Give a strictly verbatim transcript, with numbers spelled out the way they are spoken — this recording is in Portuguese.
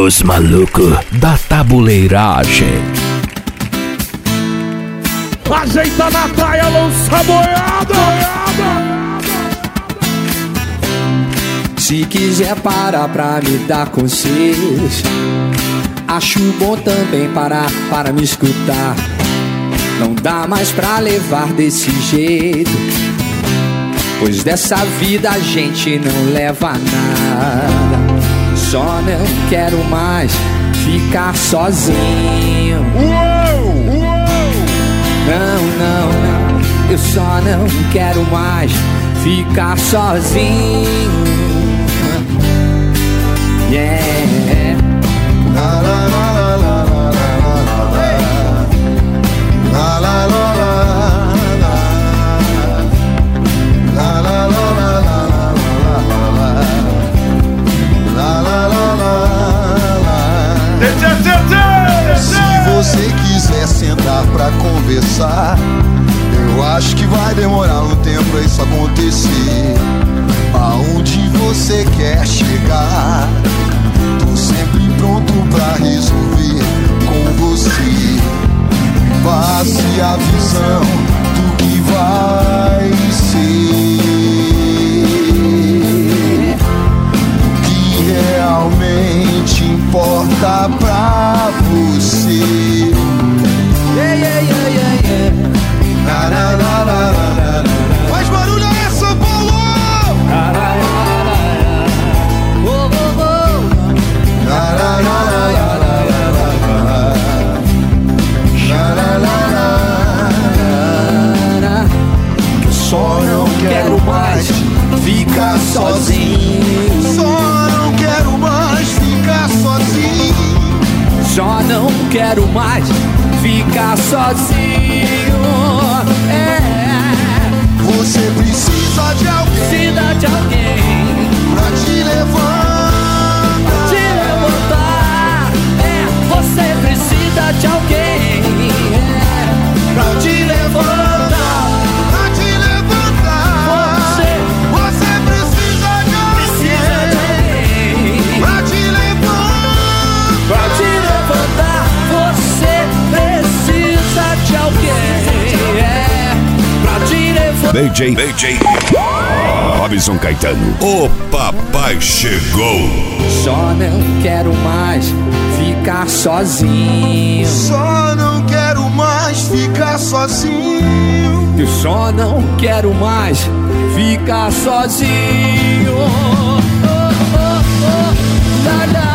Os malucos da tabuleiragem. Ajeita na praia, lança boiada. Se quiser parar pra me dar conselhos, acho bom também parar para me escutar. Não dá mais pra levar desse jeito, pois dessa vida a gente não leva nada. Só não quero mais ficar sozinho. Uou, uou. Não, não, não, eu só não quero mais ficar sozinho. Yeah. La la la la la la la la la la Se você quiser sentar pra conversar, eu acho que vai demorar um tempo pra isso acontecer. Aonde você quer chegar, tô sempre pronto pra resolver com você. Passe a visão do que vai ser, o que realmente importa pra você. Yeah, yeah, yeah, yeah, yeah. Na, na, na, na, na, na. Faz barulho aí, São Paulo! Na, na, na, na, na. Oh, oh, oh. Na, na, na, na, na, na, na, na, na. Eu só não quero mais ficar sozinho. Só não quero mais ficar sozinho. Só não quero mais ficar sozinho. É. Você precisa de alguém, Precisa de alguém pra te levantar, pra te levantar. É. Você precisa de alguém, é, pra te levantar. pra te levantar. Você Você precisa de alguém, precisa de alguém pra te levantar, pra te levantar. Você precisa de alguém, é, pra te levantar. B J, B J Robson Caetano, o papai chegou. Só não quero mais ficar sozinho. só não quero mais ficar sozinho. Eu só não quero mais ficar sozinho. Oh, oh, oh, oh. La, la.